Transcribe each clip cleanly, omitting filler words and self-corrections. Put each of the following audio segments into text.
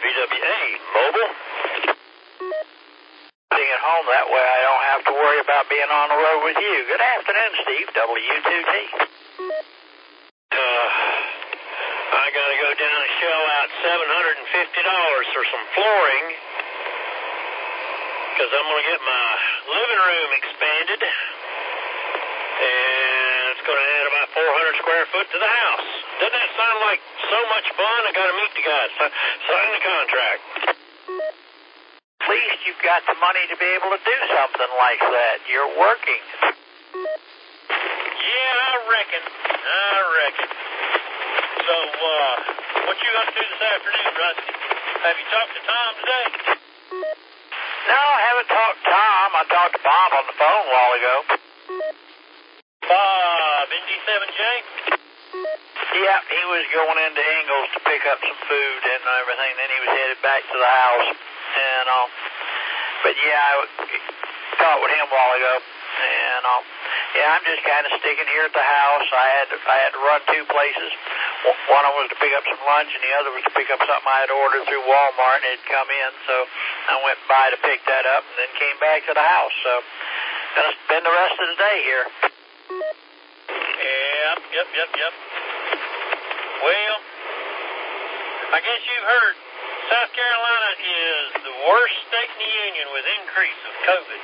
BWA Mobile. Being at home, that way I don't have to worry about being on the road with you. Good afternoon, Steve, W2T. I gotta go down and shell out $750 for some flooring, because I'm gonna get my living room expanded, and it's gonna add about 400 square foot to the house. Doesn't that sound like so much fun? I gotta meet the guys, sign the contract. At least you've got the money to be able to do something like that. You're working. Yeah, I reckon. So, what you gonna do this afternoon, Rusty? Have you talked to Tom today? No, I haven't talked to Tom. I talked to Bob on the phone a while ago. Bob, ND7J? Yeah, he was going into Ingles to pick up some food and everything. Then he was headed back to the house. And but yeah, I talked with him a while ago. And yeah, I'm just kind of sticking here at the house. I had to run two places. One of them was to pick up some lunch, and the other was to pick up something I had ordered through Walmart, and it had come in. So I went by to pick that up, and then came back to the house. So gonna spend the rest of the day here. Yep. Well, I guess you've heard South Carolina is the worst state in the union with increase of COVID.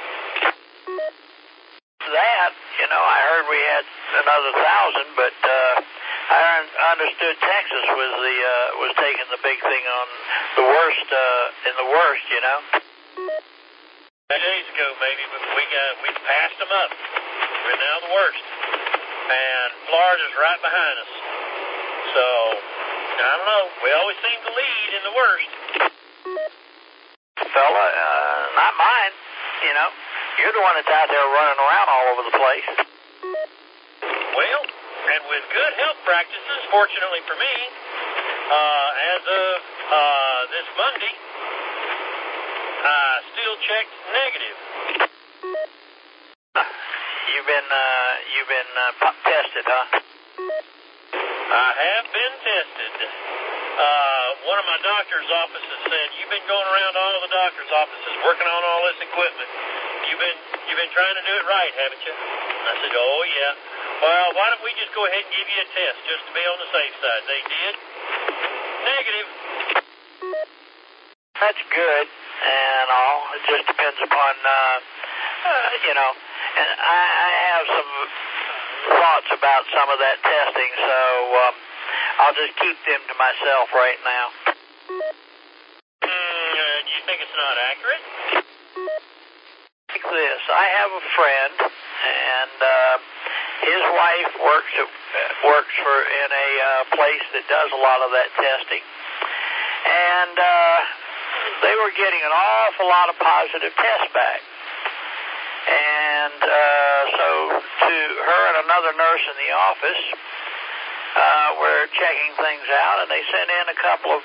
That, I heard we had another 1,000, but I understood Texas was taking the big thing on the worst in the worst, 2 days ago maybe, but we passed them up. We're now the worst, and Florida's right behind us. So I don't know. We always seem to lead in the worst. Fella, not mine. You're the one that's out there running around all over the place. Well, and with good health practices, fortunately for me, as of this Monday, I still checked negative. You've been tested, huh? I have been tested. One of my doctor's offices said, "You've been going around to all the doctor's offices working on all this equipment. You've been trying to do it right, haven't you?" I said, "Oh, yeah." "Well, why don't we just go ahead and give you a test just to be on the safe side?" They did. Negative. That's good and all. It just depends upon, and I have some thoughts about some of that testing, so I'll just keep them to myself right now. Do you think it's not accurate? Like this, I have a friend, and his wife works in a place that does a lot of that testing, and they were getting an awful lot of positive tests back. And so to her and another nurse in the office, we're checking things out, and they sent in a couple of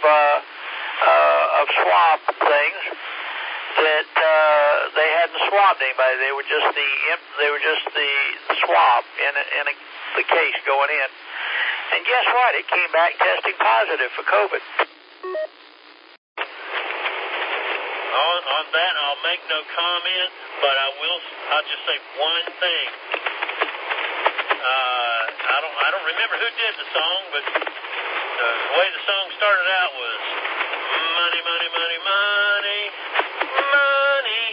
swab things that they hadn't swabbed anybody. They were just the swab in the case going in. And guess what? It came back testing positive for COVID. On that, I'll make no comment, but I'll just say one thing. I don't remember who did the song, but the way the song started out was money, money, money, money, money.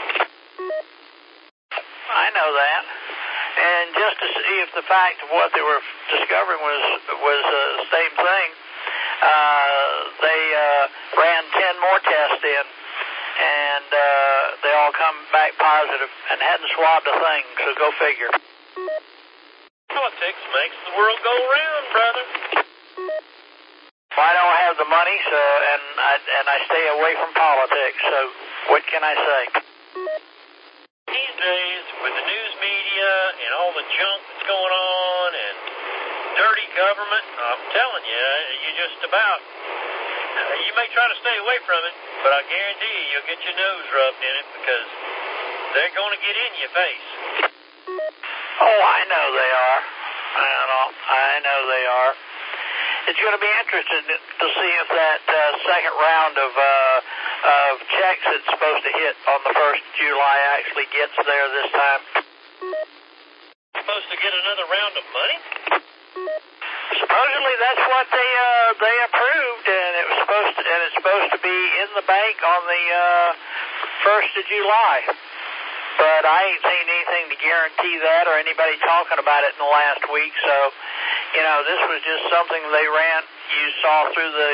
I know that. And just to see if the fact of what they were discovering was the same thing, they ran 10 more tests in. And they all come back positive and hadn't swabbed a thing, so go figure. Politics makes the world go round, brother. Well, I don't have the money, so and I stay away from politics, so what can I say? These days, with the news media and all the junk that's going on and dirty government, I'm telling you, you just about... You may try to stay away from it, but I guarantee you'll get your nose rubbed in it because they're going to get in your face. Oh, I know they are. I know they are. it's going to be interesting to see if that second round of checks that's supposed to hit on the 1st of July actually gets there this time. Supposed to get another round of money? Supposedly that's what they approved, and it's supposed to be in the bank on the 1st of July. But I ain't seen anything to guarantee that or anybody talking about it in the last week. So, this was just something they ran. You saw through the,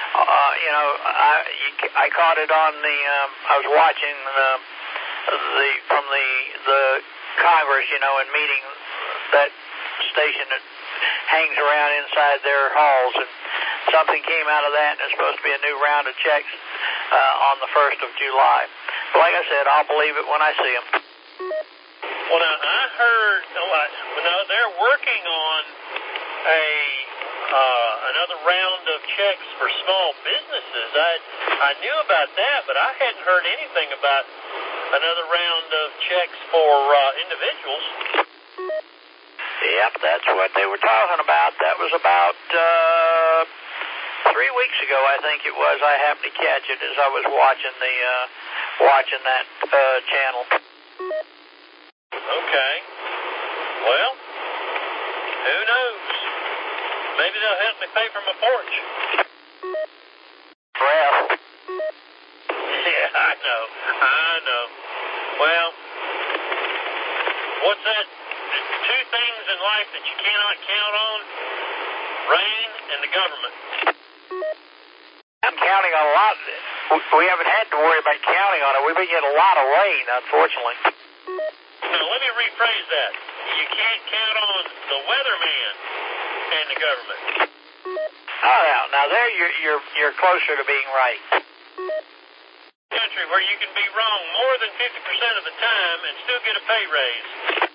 I caught it on the. I was watching from the Congress, and meeting that station that hangs around inside their halls, and something came out of that, and it's supposed to be a new round of checks on the 1st of July. But like I said, I'll believe it when I see them. Well, now, I heard, they're working on another round of checks for small businesses. I knew about that, but I hadn't heard anything about another round of checks for individuals. Yep, that's what they were talking about. That was about 3 weeks ago, I think it was. I happened to catch it as I was watching that channel. Okay. Well, who knows? Maybe they'll help me pay for my porch. Well. Yeah, I know. Well, what's that? 2 things in life that you cannot count on: rain and the government. I'm counting on a lot. We haven't had to worry about counting on it. We've been getting a lot of rain, unfortunately. Now, let me rephrase that. You can't count on the weatherman and the government. Oh, now there you're closer to being right. Country where you can be wrong more than 50% of the time and still get a pay raise.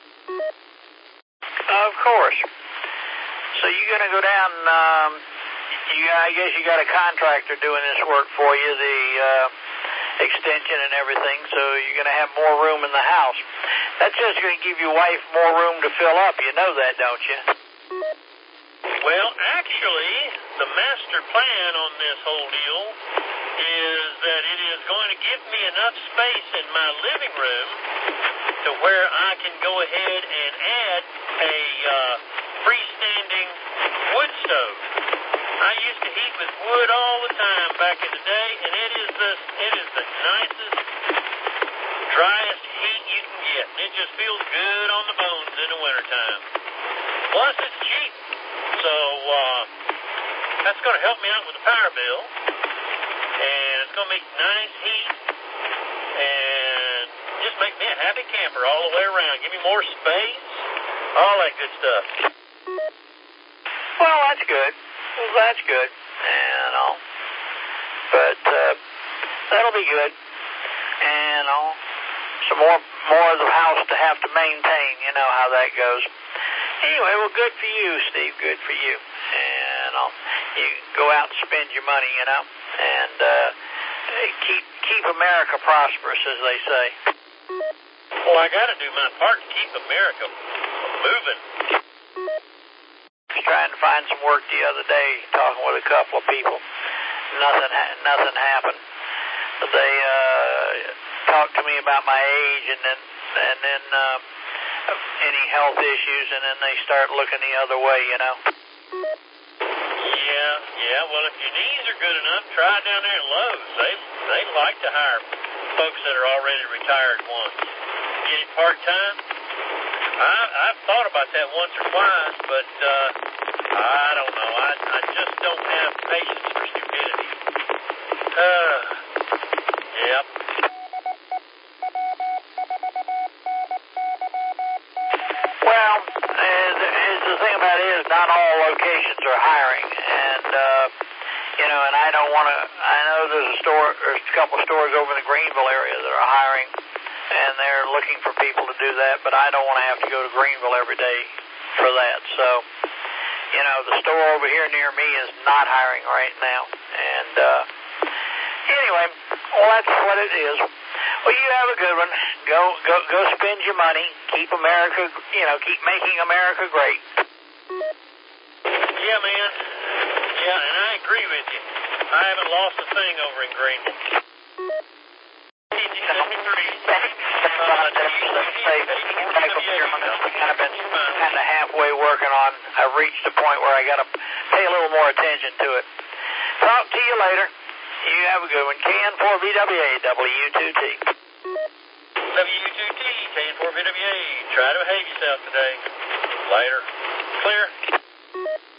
Of course. So you're going to go down, I guess you got a contractor doing this work for you, the extension and everything, so you're going to have more room in the house. That's just going to give your wife more room to fill up. You know that, don't you? Well, actually, the master plan on this whole deal is that it is going to give me enough space in my living room to where I can go ahead and add a freestanding wood stove. I used to heat with wood all the time back in the day, and it is the nicest, driest heat you can get. It just feels good on the bones in the wintertime. Plus, it's cheap. So, that's going to help me out with the power bill. And it's going to make nice heat. And just make me a happy camper all the way around. Give me more space. All that good stuff. Well, that's good. That's good. But that'll be good. And some more of the house to have to maintain. You know how that goes. Anyway, well, good for you, Steve. Good for you. And you go out and spend your money, and keep America prosperous, as they say. Well, I got to do my part to keep America moving. I was trying to find some work the other day, talking with a couple of people. Nothing happened. But they talked to me about my age, and then any health issues, and then they start looking the other way, Yeah. Well, if your knees are good enough, try down there at Lowe's. They like to hire folks that are already retired once. Get it part-time? I've thought about that once or twice, but I don't know. I just don't have patience for stupidity. Yep. Well, the thing about it is not all locations are hiring, and and I don't want to. I know there's a couple of stores over in the Greenville area that are hiring, and they're looking for people to do that, but I don't want to have to go to Greenville every day for that. So, the store over here near me is not hiring right now, and anyway, well, that's what it is. Well, you have a good one. Go spend your money. Keep America, keep making America great. Yeah, man. Yeah, and I agree with you. I haven't lost a thing over in Greenville. Kind of halfway working on. I've reached a point where I got to pay a little more attention to it. Talk to you later. You have a good one. KN4VWA, W2T. W2T, KN4VWA. Try to behave yourself today. Later. Clear.